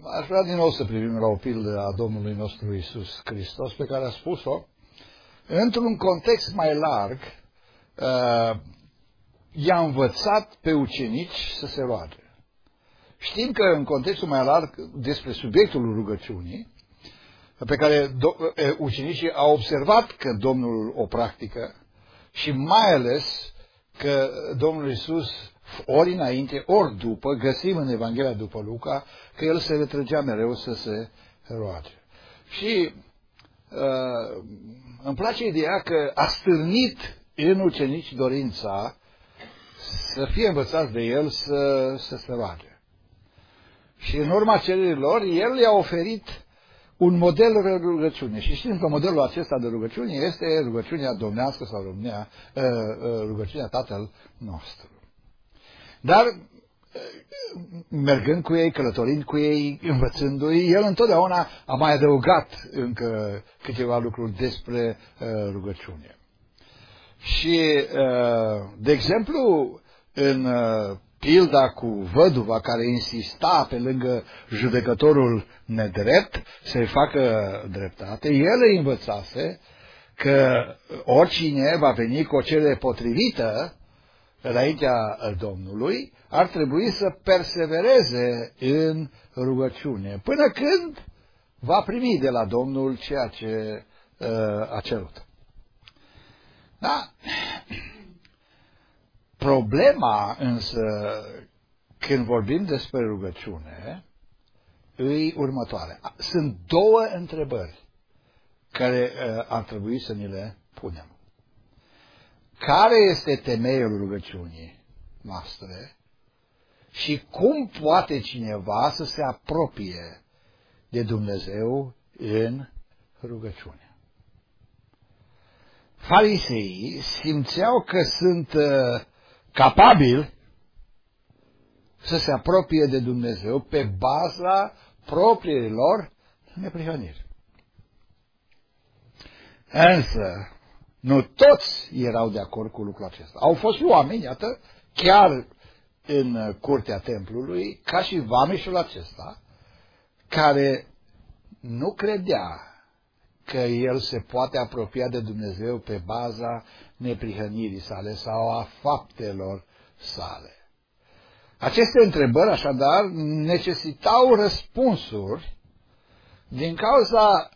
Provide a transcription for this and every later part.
Aș vrea din nou să privim la o pildă a Domnului nostru Iisus Hristos, pe care a spus-o într-un context mai larg. I-a învățat pe ucenici să se roage. Știm că în contextul mai larg despre subiectul rugăciunii, pe care ucenicii au observat că Domnul o practică și mai ales că Domnul Iisus ori înainte, ori după, găsim în Evanghelia după Luca, că El se retrăgea mereu să se roage. Și îmi place ideea că a stârnit în ucenici dorința să fie învățați de El să se roage. Și în urma cererilor, El i-a oferit un model de rugăciune. Și știm că modelul acesta de rugăciune este rugăciunea domnească sau rugăciunea Tatăl nostru. Dar, mergând cu ei, călătorind cu ei, învățându-i, El întotdeauna a mai adăugat încă câteva lucruri despre rugăciune. Și, de exemplu, în pilda cu văduva care insista pe lângă judecătorul nedrept să-i facă dreptate, El îi învățase că oricine va veni cu o cerere potrivită înaintea Domnului, ar trebui să persevereze în rugăciune, până când va primi de la Domnul ceea ce a cerut. Da? Problema însă, când vorbim despre rugăciune, e următoarea. Sunt două întrebări care ar trebui să ni le punem. Care este temeiul rugăciunii noastre și cum poate cineva să se apropie de Dumnezeu în rugăciune? Fariseii simțeau că sunt capabili să se apropie de Dumnezeu pe baza propriilor neprihăniri. Însă, nu toți erau de acord cu lucrul acesta. Au fost oameni, iată, chiar în curtea templului, ca și vameșul acesta, care nu credea că el se poate apropia de Dumnezeu pe baza neprihănirii sale sau a faptelor sale. Aceste întrebări, așadar, necesitau răspunsuri din cauza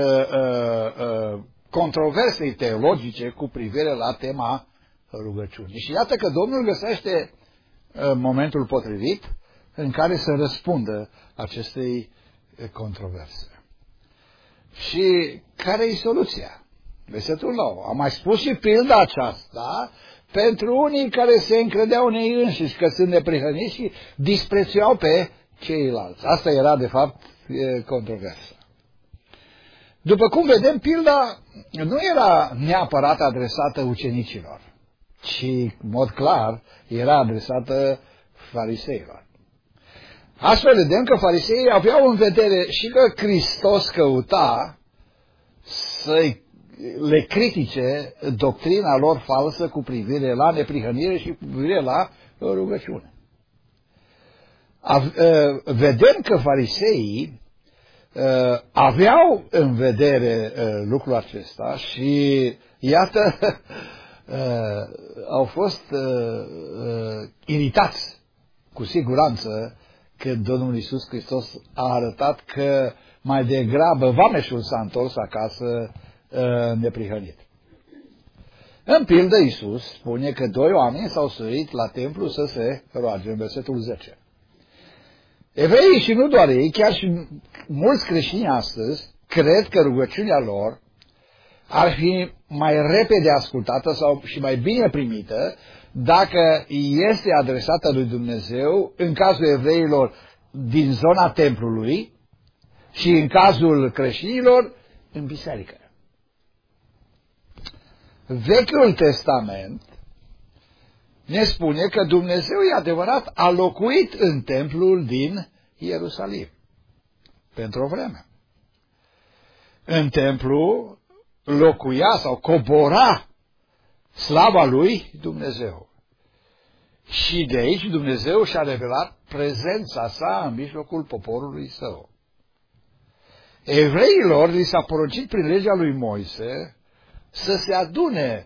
controversei teologice cu privire la tema rugăciunii. Și iată că Domnul găsește momentul potrivit în care să răspundă acestei controverse. Și care e soluția? Versetul 9. Am mai spus și pilda aceasta pentru unii care se încredeau în ei înșiși că sunt neprihăniți și disprețuiau pe ceilalți. Asta era, de fapt, controversă. După cum vedem, pilda nu era neapărat adresată ucenicilor, ci, în mod clar, era adresată fariseilor. Astfel vedem că fariseii aveau în vedere și că Hristos căuta să le critique doctrina lor falsă cu privire la neprihănire și cu privire la rugăciune. Vedem că fariseii aveau în vedere lucrul acesta și, iată, au fost iritați cu siguranță când Domnul Iisus Hristos a arătat că mai degrabă vameșul s-a întors acasă neprihănit. În pildă, Iisus spune că doi oameni s-au suit la templu să se roage, în versetul 10. Evreii și nu doar ei, chiar și mulți creștini astăzi, cred că rugăciunea lor ar fi mai repede ascultată sau și mai bine primită dacă este adresată lui Dumnezeu, în cazul evreilor din zona templului și în cazul creștinilor în biserică. Vechiul Testament ne spune că Dumnezeu, e adevărat, a locuit în templul din Ierusalim pentru o vreme. În templu locuia sau cobora slava lui Dumnezeu. Și de aici Dumnezeu și-a revelat prezența sa în mijlocul poporului său. Evreilor li s-a poruncit prin legea lui Moise să se adune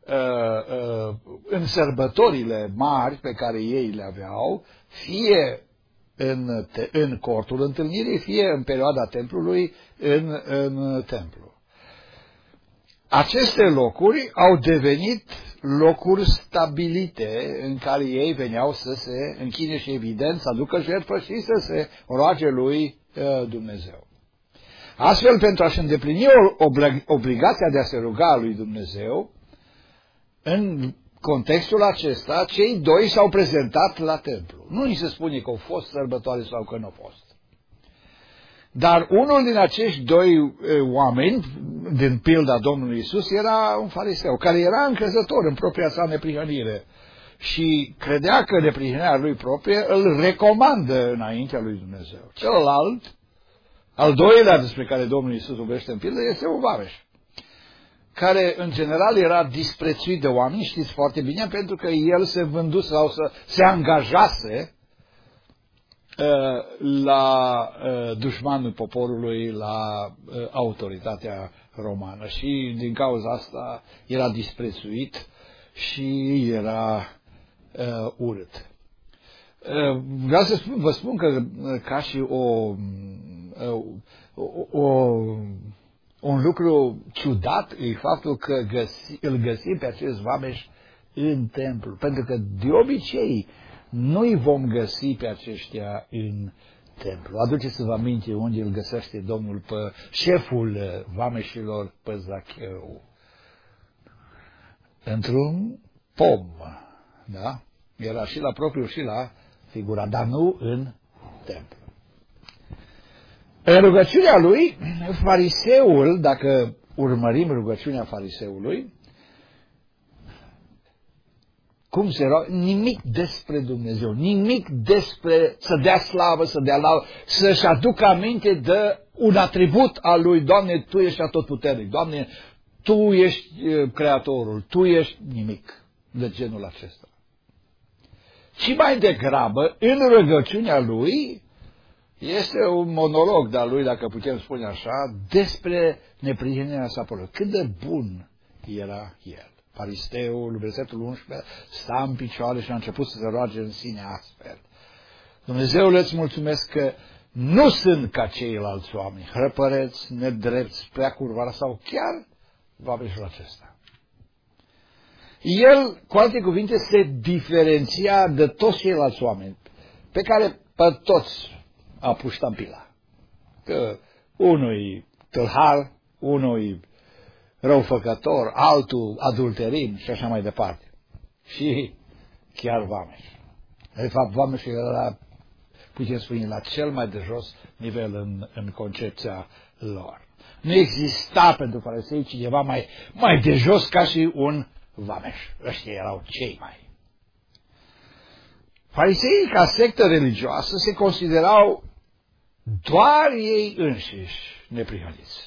în sărbătorile mari pe care ei le aveau, fie în cortul întâlnirii, fie în perioada templului în templu. Aceste locuri au devenit locuri stabilite în care ei veneau să se închine și, evident, să aducă jertfă și să se roage lui Dumnezeu. Astfel, pentru a-și îndeplini obligația de a se ruga lui Dumnezeu, în contextul acesta, cei doi s-au prezentat la templu. Nu ni se spune că au fost sărbătoare sau că nu au fost. Dar unul din acești doi oameni, din pilda Domnului Iisus, era un fariseu, care era încrezător în propria sa neprihănire și credea că neprihănirea lui proprie îl recomandă înaintea lui Dumnezeu. Celălalt, al doilea despre care Domnul Iisus vorbește în pildă, este un vameș, care în general era disprețuit de oameni, știți foarte bine, pentru că el se vânduse sau se angajase la dușmanul poporului, la autoritatea romană și din cauza asta era disprețuit și era urât. Vreau să vă spun că ca și un lucru ciudat e faptul că îl găsim pe acest vameș în templu, pentru că de obicei nu-i vom găsi pe aceștia în templu. Aduceți-vă aminte unde îl găsește Domnul pe șeful vameșilor, pe Zacheu. Într-un pom, da? Era și la propriu și la figura, dar nu în templu. În rugăciunea lui, fariseul, dacă urmărim rugăciunea fariseului, cum se roagă? Nimic despre Dumnezeu, nimic despre să dea slavă, să dea laudă, să-și aducă aminte de un atribut al lui. Doamne, Tu ești atotputernic, Doamne, Tu ești Creatorul, Tu ești nimic de genul acesta. Și mai degrabă, în rugăciunea lui, este un monolog de-a lui, dacă putem spune așa, despre neprihănirea sa părului. Cât de bun era el. Fariseul, versetul 11, sta în picioare și a început să se roage în sine astfel. Dumnezeule, îți mulțumesc că nu sunt ca ceilalți oameni, hrăpăreți, nedrepți, prea curvar sau chiar vameșul acesta. El, cu alte cuvinte, se diferenția de toți ceilalți oameni, pe care pe toți a pus ștampila. Că unul-i tâlhar, unul-i răufăcător, altul adulterin și așa mai departe. Și chiar vameș. De fapt, vameșul era, putem spune, la cel mai de jos nivel în concepția lor. Nu exista pentru farisei cineva mai de jos ca și un vameș. Ăștia erau cei mai. Fariseii, ca sectă religioasă, se considerau doar ei înșiși neprihăniți.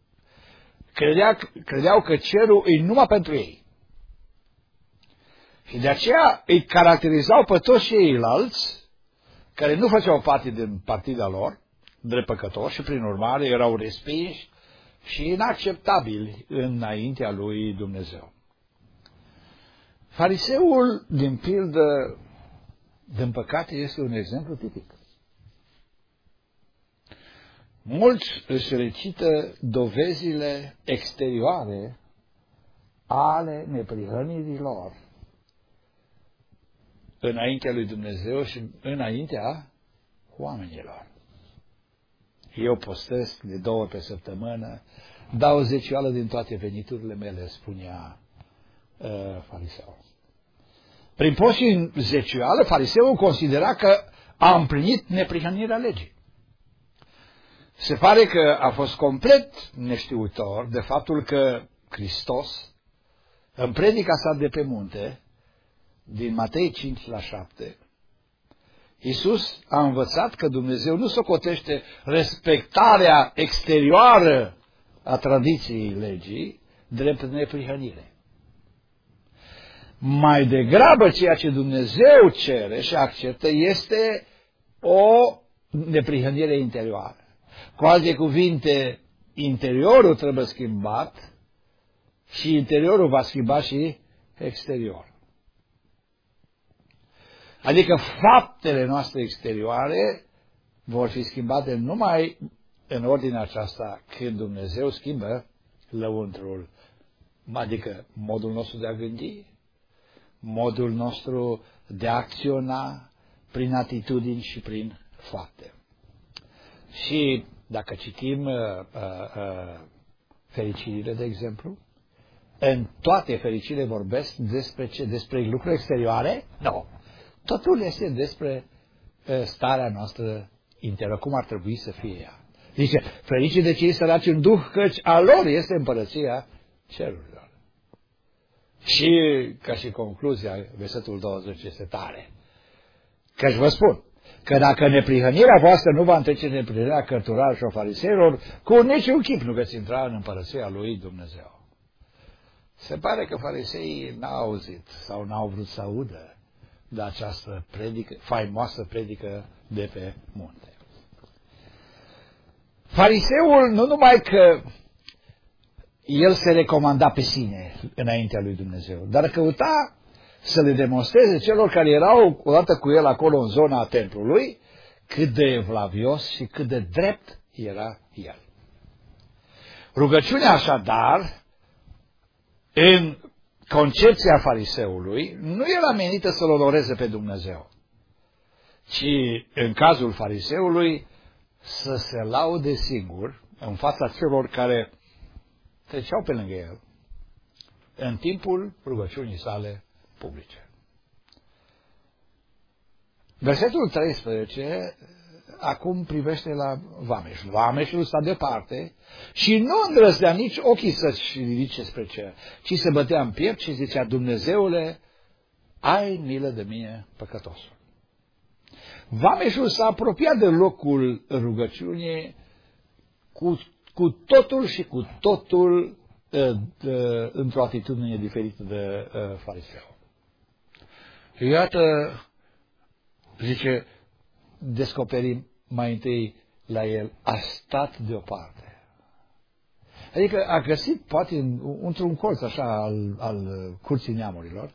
Credeau că cerul e numai pentru ei. Și de aceea îi caracterizau pe toți ceilalți care nu făceau parte din partida lor, drept păcători, și prin urmare erau respinși și inacceptabili înaintea lui Dumnezeu. Fariseul, din pildă, din păcate, este un exemplu tipic. Mulți își recită dovezile exterioare ale neprihănirii lor înaintea lui Dumnezeu și înaintea oamenilor. Eu postesc de 2 ori pe săptămână, dau o zecioală din toate veniturile mele, spunea fariseul. Prin post și zecioală, fariseul considera că a împlinit neprihănirea legii. Se pare că a fost complet neștiutor de faptul că Hristos, în predica sa de pe munte, din Matei 5:7, Iisus a învățat că Dumnezeu nu socotește respectarea exterioară a tradiției legii drept neprihănire. Mai degrabă ceea ce Dumnezeu cere și acceptă este o neprihănire interioară. Cu alte cuvinte, interiorul trebuie schimbat și interiorul va schimba și exteriorul. Adică faptele noastre exterioare vor fi schimbate numai în ordinea aceasta când Dumnezeu schimbă lăuntrul, adică modul nostru de a gândi, modul nostru de a acționa prin atitudini și prin fapte. Și dacă citim fericirile, de exemplu, în toate fericirile vorbesc despre ce? Despre lucruri exterioare? Nu. Totul este despre starea noastră interioară, cum ar trebui să fie ea. Zice, fericii de cei săraci în duh, căci a lor este împărăția cerurilor. Și, ca și concluzia, versetul 20 este tare. Căci vă spun, că dacă neprihănirea voastră nu va întrece neprihănirea cărturarilor și a fariseilor, cu niciun chip nu veți intra în împărăția lui Dumnezeu. Se pare că fariseii n-au auzit sau n-au vrut să audă de această faimoasă predică de pe munte. Fariseul nu numai că el se recomanda pe sine înaintea lui Dumnezeu, dar căuta să le demonstreze celor care erau odată cu el acolo în zona templului cât de evlavios și cât de drept era el. Rugăciunea așadar, în concepția fariseului, nu era menită să-L onoreze pe Dumnezeu, ci în cazul fariseului să se laude singur în fața celor care treceau pe lângă el în timpul rugăciunii sale publice. Versetul 13 acum privește la vameș. Vameșul sta departe și nu îndrăznea nici ochii să-și ridice spre cer, ci se bătea în piept și zicea, Dumnezeule, ai milă de mine, păcătosul. Vameșul s-a apropiat de locul rugăciunii cu totul și cu totul într-o atitudine diferită de fariseu. Iată, zice, descoperim mai întâi la el, a stat deoparte. Adică a găsit, poate, într-un colț așa al curții neamurilor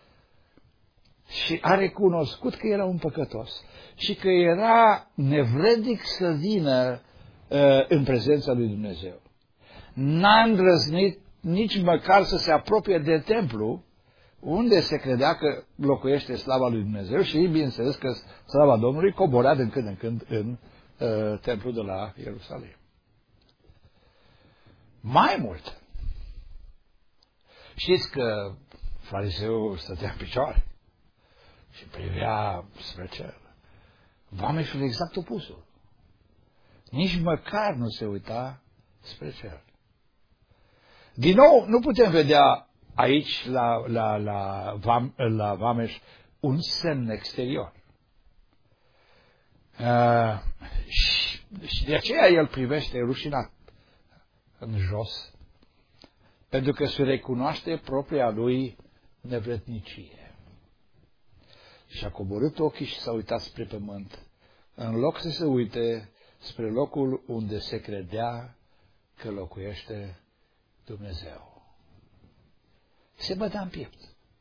și a recunoscut că era un păcătos și că era nevrednic să vină în prezența lui Dumnezeu. N-a îndrăznit nici măcar să se apropie de templu, unde se credea că locuiește slava lui Dumnezeu și, bineînțeles, că slava Domnului coborea din când în când în templul de la Ierusalim. Mai mult, știți că fariseul stătea în picioare și privea spre cer. Vameșul exact opusul. Nici măcar nu se uita spre cer. Din nou, nu putem vedea aici la vameș un semn exterior. Și de aceea el privește rușinat în jos, pentru că se recunoaște propria lui nevrednicie. Și a coborât ochii și s-a uitat spre pământ, în loc să se uite spre locul unde se credea că locuiește Dumnezeu. Se bătea în piept.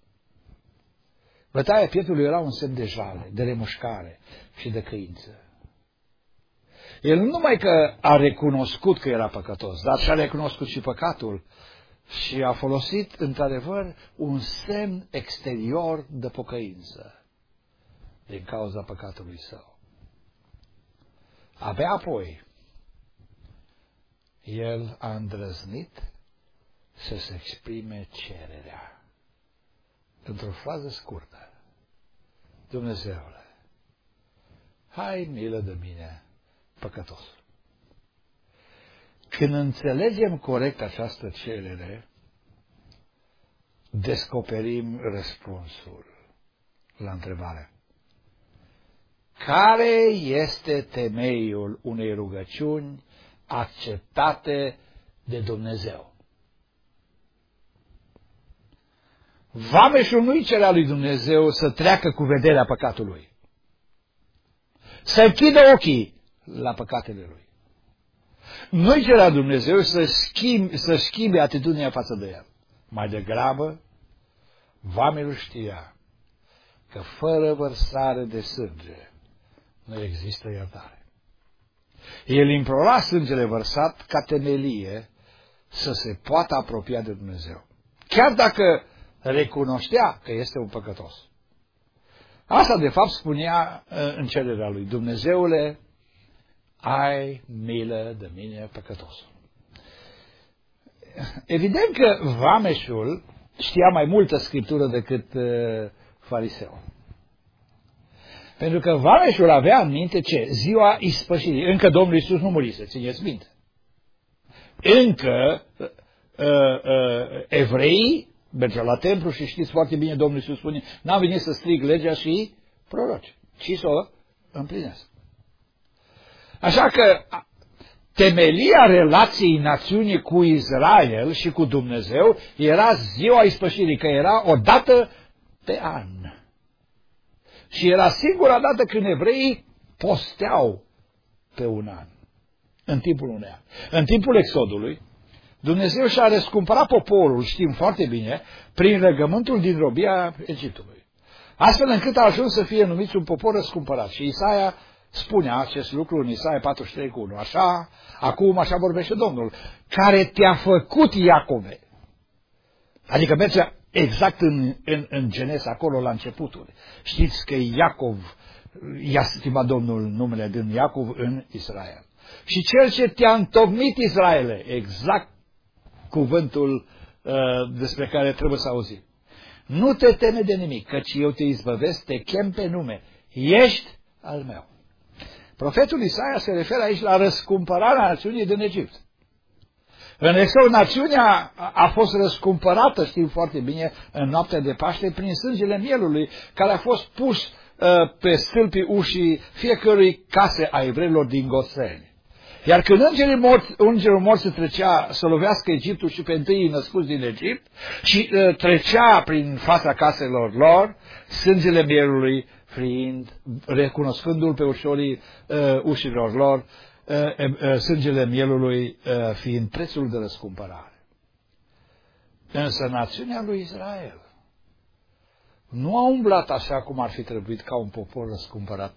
Bătaia pieptului era un semn de jale, de remușcare și de căință. El nu numai că a recunoscut că era păcătos, dar și-a recunoscut și păcatul și a folosit, într-adevăr, un semn exterior de pocăință din cauza păcatului său. Abia apoi, el a îndrăznit să se exprime cererea într-o frază scurtă. Dumnezeule, hai milă de mine, păcătos. Când înțelegem corect această cerere, descoperim răspunsul la întrebare. Care este temeiul unei rugăciuni acceptate de Dumnezeu? Vameșul nu-i cerea lui Dumnezeu să treacă cu vederea păcatului, să închidă ochii la păcatele lui. Nu-i cerea Dumnezeu să schimbe atitudinea față de el. Mai degrabă, vameșul știa că fără vărsare de sânge nu există iertare. El implora sângele vărsat ca temelie să se poată apropia de Dumnezeu, chiar dacă recunoștea că este un păcătos. Asta, de fapt, spunea în cererea lui: Dumnezeule, ai milă de mine, păcătosul. Evident că vameșul știa mai multă scriptură decât fariseul. Pentru că vameșul avea în minte ce? Ziua ispășirii. Încă Domnul Iisus nu murise, țineți minte. Încă evreii mergeau la templu și știți foarte bine, Domnul Iisus spune: n-am venit să strig legea și proroci, ci să o împlinesc. Așa că temelia relației națiunii cu Israel și cu Dumnezeu era ziua ispășirii, că era o dată pe an. Și era singura dată când evreii posteau pe un an, în timpul unui an. În timpul Exodului, Dumnezeu și-a răscumpărat poporul, știm foarte bine, prin legământul din robia Egiptului, astfel încât a ajuns să fie numiți un popor răscumpărat. Și Isaia spune acest lucru în Isaia 43:1. Așa, acum așa vorbește Domnul, care te-a făcut, Iacove. Adică merge exact în Genesa, acolo la începutul. Știți că Iacov, i-a schimbat Domnul numele din Iacov în Israel. Și cel ce te-a întocmit, Israele, exact cuvântul despre care trebuie să auzim. Nu te teme de nimic, căci eu te izbăvesc, te chem pe nume, ești al meu. Profetul Isaia se referă aici la răscumpărarea națiunii din Egipt. În Exod, națiunea a fost răscumpărată, știm foarte bine, în noaptea de Paște, prin sângele mielului, care a fost pus pe stâlpii ușii fiecărui case a evreilor din Goseni. Iar când îngerul mort se trecea să lovească Egiptul și pe întâi născuți din Egipt și trecea prin fața caselor lor, sângele mielului fiind, recunoscându-l pe ușorii ușilor lor, sângele mielului fiind prețul de răscumpărare. Însă națiunea lui Israel nu a umblat așa cum ar fi trebuit, ca un popor răscumpărat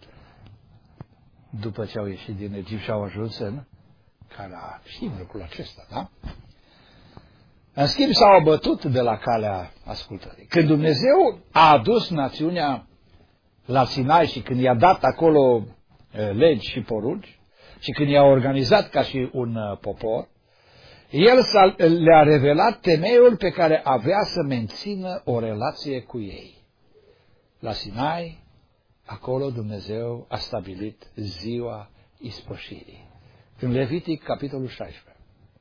după ce au ieșit din Egipt și au ajuns în Canaan. Știm lucrul acesta, da? În schimb, s-au abătut de la calea ascultării. Când Dumnezeu a adus națiunea la Sinai și când i-a dat acolo legi și porunci și când i-a organizat ca și un popor, El le-a revelat temeiul pe care avea să mențină o relație cu ei. La Sinai, acolo Dumnezeu a stabilit ziua ispășirii. În Levitic, capitolul 16.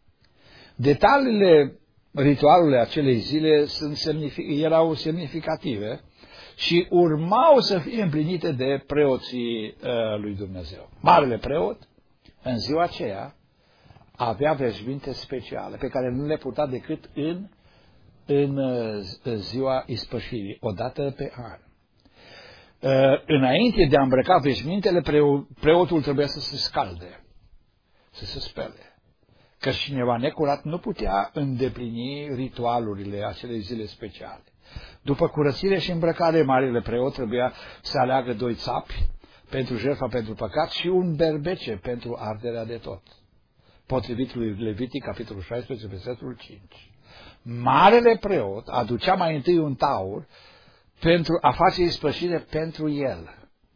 Detaliile ritualului acelei zile erau semnificative și urmau să fie împlinite de preoții lui Dumnezeu. Marele preot, în ziua aceea, avea veșminte speciale pe care nu le purta decât în ziua ispășirii, o dată pe an. Înainte de a îmbrăca veșmintele, preotul trebuia să se scalde, să se spele. Că cineva necurat nu putea îndeplini ritualurile acelei zile speciale. După curățire și îmbrăcare, marele preot trebuia să aleagă 2 țapi pentru jertfa pentru păcat și un berbece pentru arderea de tot. Potrivit lui Levitic, capitolul 16, versetul 5. Marele preot aducea mai întâi un taur pentru a face ispășire pentru el,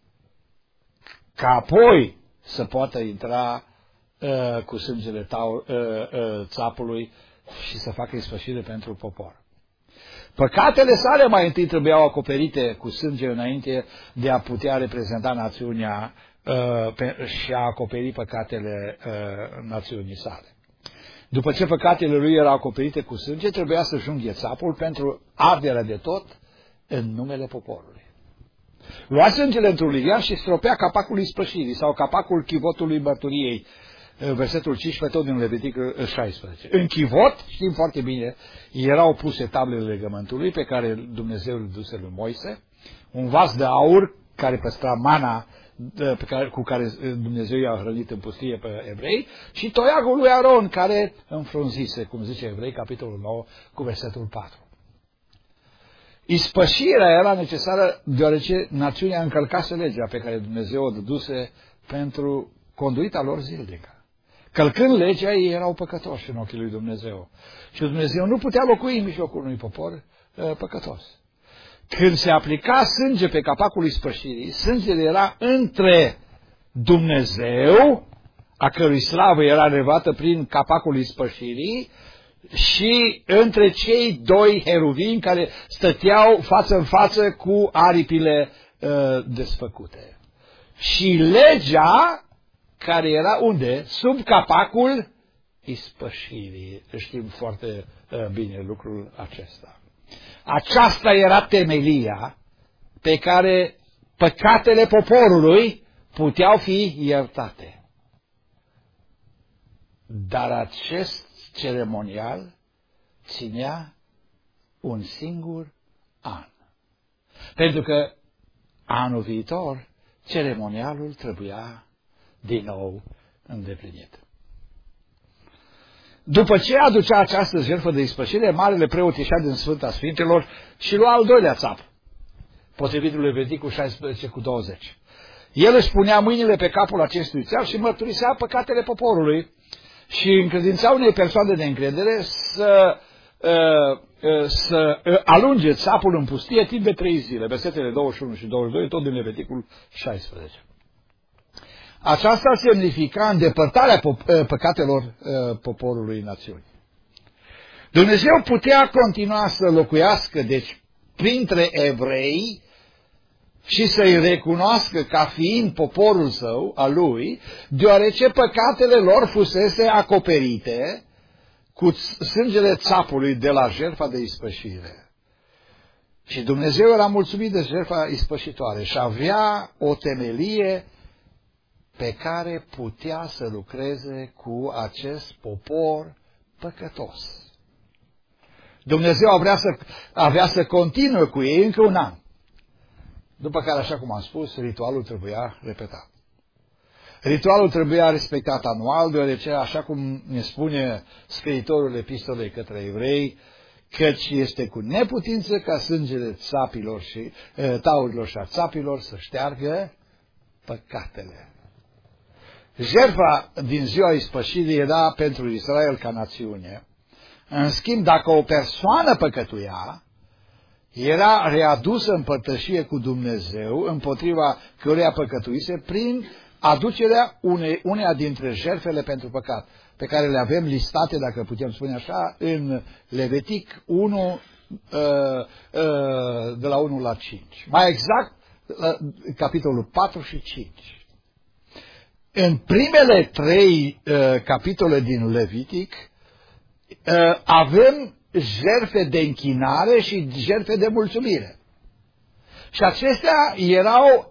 ca apoi să poată intra cu sângele țapului și să facă ispășire pentru popor. Păcatele sale mai întâi trebuiau acoperite cu sânge înainte de a putea reprezenta națiunea și a acoperi păcatele națiunii sale. După ce păcatele lui erau acoperite cu sânge, trebuia să junghe țapul pentru arderea de tot în numele poporului. Lua sângele într-un lilian și stropea capacul ispășirii sau capacul chivotului mărturiei versetul 15, tot din Levitic 16. În chivot, știm foarte bine, erau puse tablele legământului pe care Dumnezeu îl duse lui Moise, un vas de aur care păstra mana cu care Dumnezeu i-a hrănit în pustie pe evrei, și toiagul lui Aron care înfrunzise, cum zice Evrei, capitolul 9, cu versetul 4. Ispășirea era necesară deoarece națiunea încălcase legea pe care Dumnezeu o dăduse pentru conduita lor zilnică. Călcând legea, ei erau păcătoși în ochii lui Dumnezeu. Și Dumnezeu nu putea locui în mijlocul unui popor păcătos. Când se aplica sânge pe capacul ispășirii, sângele era între Dumnezeu, a cărui slavă era relevată prin capacul ispășirii, și între cei doi heruvimi care stăteau față în față cu aripile desfăcute. Și legea care era unde? Sub capacul ispășirii. Știm foarte bine lucrul acesta. Aceasta era temelia pe care păcatele poporului puteau fi iertate. Dar acest ceremonial ținea un singur an. Pentru că anul viitor ceremonialul trebuia din nou îndeplinit. După ce aducea această jertfă de ispășire, marele preot ieșea din Sfânta Sfintelor și lua al doilea țap, potrivit lui Leviticul 16:20. El își punea mâinile pe capul acestui țap și mărturisea păcatele poporului și încredința unei persoane de încredere să alunge țapul în pustie timp de 3 zile, versetele 21 și 22, tot din Leviticul 16. Aceasta semnifica îndepărtarea păcatelor poporului națiunii. Dumnezeu putea continua să locuiască, deci, printre evrei și să-i recunoască ca fiind poporul său, al lui, deoarece păcatele lor fusese acoperite cu sângele țapului de la jertfa de ispășire. Și Dumnezeu era mulțumit de jertfa ispășitoare și avea o temelie pe care putea să lucreze cu acest popor păcătos. Dumnezeu avea să continue cu ei încă un an. După care, așa cum am spus, ritualul trebuia repetat. Ritualul trebuia respectat anual, deoarece, așa cum ne spune scriitorul epistolei către evrei, căci este cu neputință ca sângele țapilor și taurilor și a țapilor să șteargă păcatele. Jertfa din ziua ispășirii era pentru Israel ca națiune. În schimb, dacă o persoană păcătuia, era readusă în părtășie cu Dumnezeu, împotriva căreia păcătuise, prin aducerea uneia dintre jertfele pentru păcat, pe care le avem listate, dacă putem spune așa, în Levitic 1, de la 1 la 5. Mai exact, capitolul 4 și 5. În primele 3 capitole din Levitic avem jertfe de închinare și jertfe de mulțumire. Și acestea erau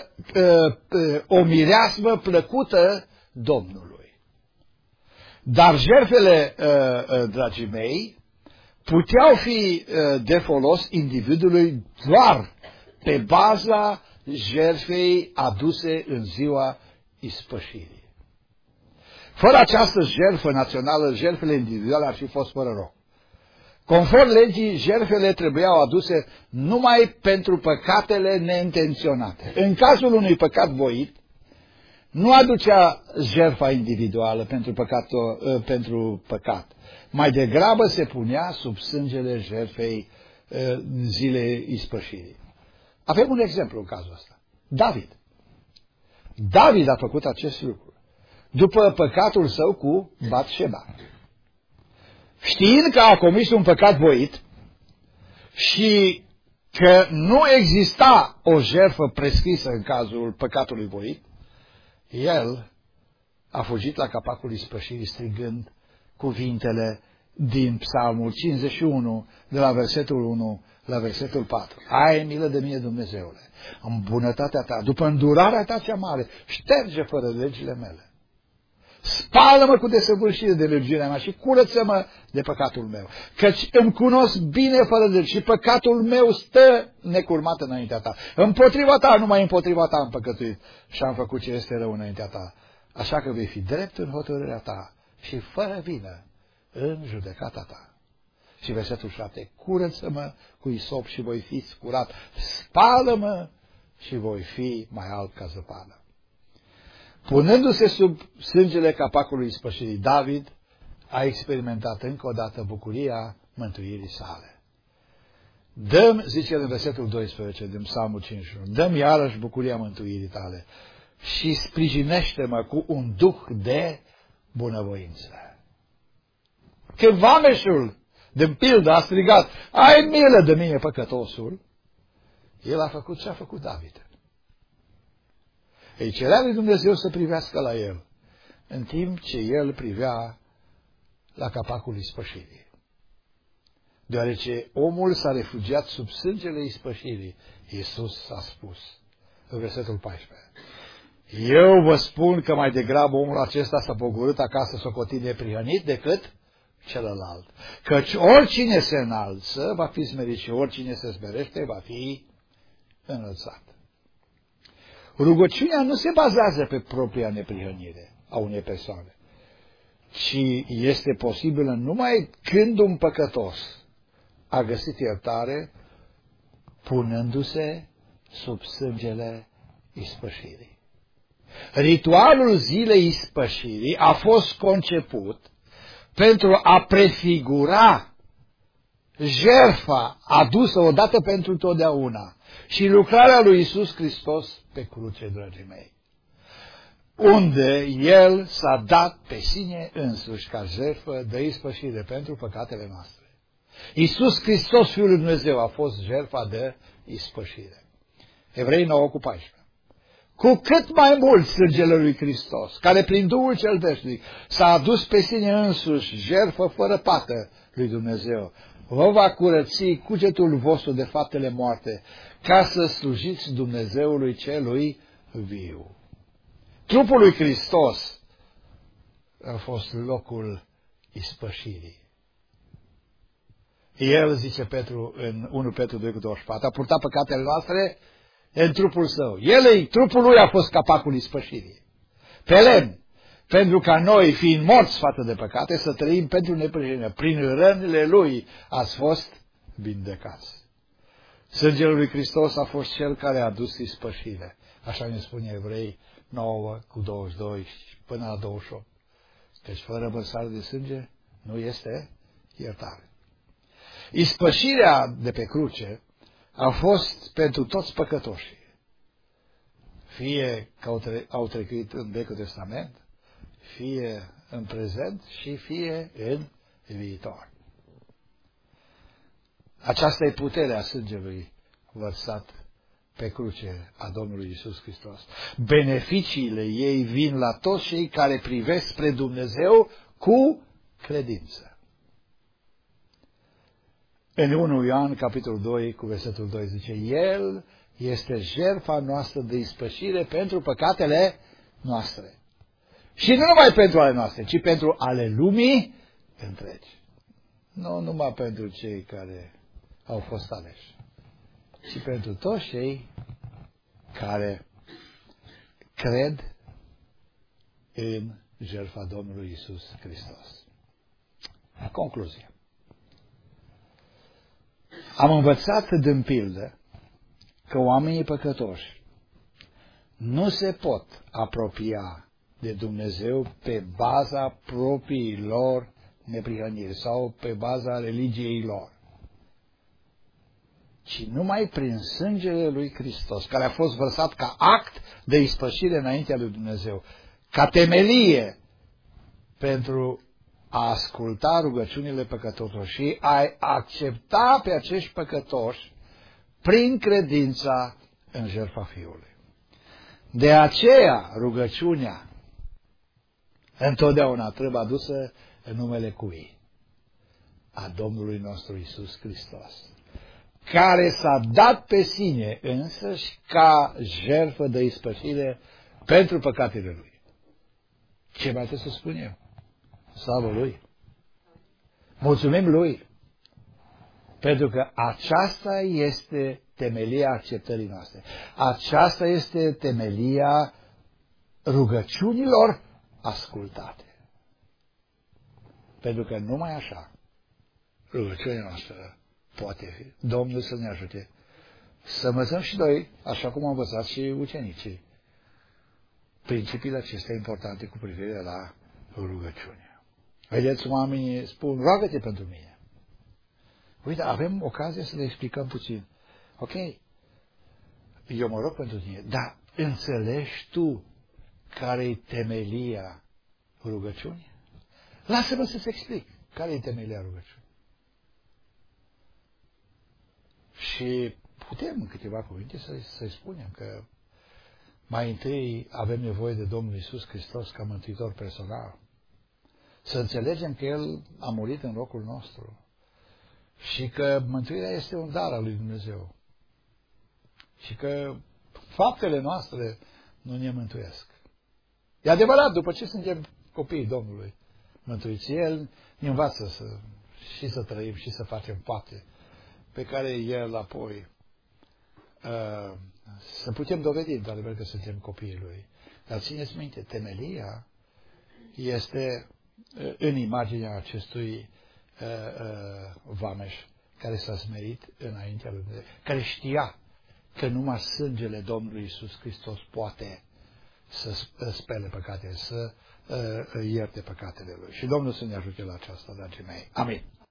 o mireasmă plăcută Domnului. Dar jertfele, dragii mei, puteau fi de folos individului doar pe baza jertfei aduse în ziua ispășirii. Fără această jertfă națională, jertfele individuale ar fi fost fără rost. Conform legii, jertfele trebuiau aduse numai pentru păcatele neintenționate. În cazul unui păcat voit, nu aducea jertfa individuală pentru păcat. Mai degrabă se punea sub sângele jertfei zilei ispășirii. Avem un exemplu în cazul ăsta. David a făcut acest lucru după păcatul său cu Batșeba. Știind că a comis un păcat voit și că nu exista o jertfă prescrisă în cazul păcatului voit, el a fugit la capacul ispășirii strigând cuvintele din Psalmul 51, de la versetul 1 la versetul 4. Ai milă de mine, Dumnezeule, în bunătatea ta, după îndurarea ta cea mare, șterge fără legile mele. Spală-mă cu desăvârșire de legiunea mea și curăță-mă de păcatul meu. Căci îmi cunosc bine fără de și păcatul meu stă necurmat înaintea ta. Împotriva ta, numai împotriva ta am păcătuit și am făcut ce este rău înaintea ta. Așa că vei fi drept în hotărârea ta și fără vină în judecata ta. Și versetul 7. Curăță-mă cu isop și voi fi curat. Spală-mă și voi fi mai alb ca zăpadă. Punându-se sub sângele capacului ispășirii, David a experimentat încă o dată bucuria mântuirii sale. Dăm, zice în versetul 12 din Psalmul 51, dăm iarăși bucuria mântuirii tale și sprijinește-mă cu un duh de bunăvoință. Când vameșul din pildă a strigat, ai milă de mine, păcătosul, el a făcut ce a făcut David. Îi cerea lui Dumnezeu să privească la el, în timp ce el privea la capacul ispășirii. Deoarece omul s-a refugiat sub sângele ispășirii, Iisus a spus, în versetul 14, eu vă spun că mai degrabă omul acesta s-a pogorât acasă socotit neprihănit decât celălalt. Căci oricine se înalță va fi smerit și oricine se smerește va fi înălțat. Rugăciunea nu se bazează pe propria neprihănire a unei persoane, ci este posibilă numai când un păcătos a găsit iertare punându-se sub sângele ispășirii. Ritualul zilei ispășirii a fost conceput pentru a prefigura jertfa adusă odată pentru totdeauna și lucrarea lui Iisus Hristos pe cruce, dragii mei, unde El s-a dat pe sine însuși ca jertfă de ispășire pentru păcatele noastre. Iisus Hristos, Fiul lui Dumnezeu, a fost jertfa de ispășire. Evrei 9:14. Cu cât mai mult sângele lui Hristos, care prin Duhul cel veșnic s-a adus pe sine însuși jertfă fără pată lui Dumnezeu, vă va curăți cugetul vostru de faptele moarte, ca să slujiți Dumnezeului celui viu. Trupul lui Hristos a fost locul ispășirii. El, zice Petru în 1 Petru 2:24, a purtat păcatele noastre în trupul său. Trupul lui a fost capacul ispășirii. Pe lemn, pentru ca noi, fiind morți față de păcate, să trăim pentru neprihănire. Prin rănile lui ați fost vindecați. Sângele lui Hristos a fost cel care a adus ispășire. Așa ne spune Evrei 9:22 până la 28. Deci fără vărsare de sânge nu este iertare. Ispășirea de pe cruce a fost pentru toți păcătoșii, fie că au trecut în Vechiul Testament, fie în prezent și fie în viitor. Aceasta e puterea sângelui vărsat pe cruce a Domnului Iisus Hristos. Beneficiile ei vin la toți cei care privesc spre Dumnezeu cu credință. În 1 Ioan, capitolul 2, cu versetul 2, zice, El este jertfa noastră de ispășire pentru păcatele noastre. Și nu numai pentru ale noastre, ci pentru ale lumii întregi. Nu numai pentru cei care au fost aleși, ci pentru toți cei care cred în jertfa Domnului Iisus Hristos. Concluzie. Am învățat din pildă că oamenii păcătoși nu se pot apropia de Dumnezeu pe baza propriilor neprihăniri sau pe baza religiei lor, ci numai prin sângele lui Hristos, care a fost vărsat ca act de ispășire înaintea lui Dumnezeu, ca temelie pentru a asculta rugăciunile păcătoșilor și a accepta pe acești păcătoși prin credința în jertfa Fiului. De aceea rugăciunea întotdeauna trebuie adusă în numele cui? A Domnului nostru Iisus Hristos, care s-a dat pe sine însăși ca jertfă de ispășire pentru păcatele Lui. Ce mai trebuie să spun eu? Slavă Lui! Mulțumim Lui! Pentru că aceasta este temelia acceptării noastre. Aceasta este temelia rugăciunilor ascultate. Pentru că numai așa rugăciunea noastră poate fi. Domnul să ne ajute să învățăm și noi, așa cum au învățat și ucenicii, principiile acestea importante cu privire la rugăciune. Vedeți, oamenii spun, roagă-te pentru mine. Uite, avem ocazie să le explicăm puțin. Ok, eu mă rog pentru tine, dar înțelegi tu care-i temelia rugăciunii? Lasă-mă să-ți explic care-i temelia rugăciunii. Și putem în câteva cuvinte să-i spunem că mai întâi avem nevoie de Domnul Iisus Hristos ca mântuitor personal. Să înțelegem că El a murit în locul nostru și că mântuirea este un dar al lui Dumnezeu. Și că faptele noastre nu ne mântuiesc. E adevărat, după ce suntem copiii Domnului mântuiți, El ne învață să trăim și să facem fapte pe care El apoi să putem dovedi, într-adevăr, că suntem copiii Lui. Dar țineți minte, temelia este în imaginea acestui vameș care s-a smerit înaintea lui Dumnezeu, care știa că numai sângele Domnului Iisus Hristos poate să spele păcatele, să ierte păcatele Lui. Și Domnul să ne ajute la aceasta, dragii mei. Amin.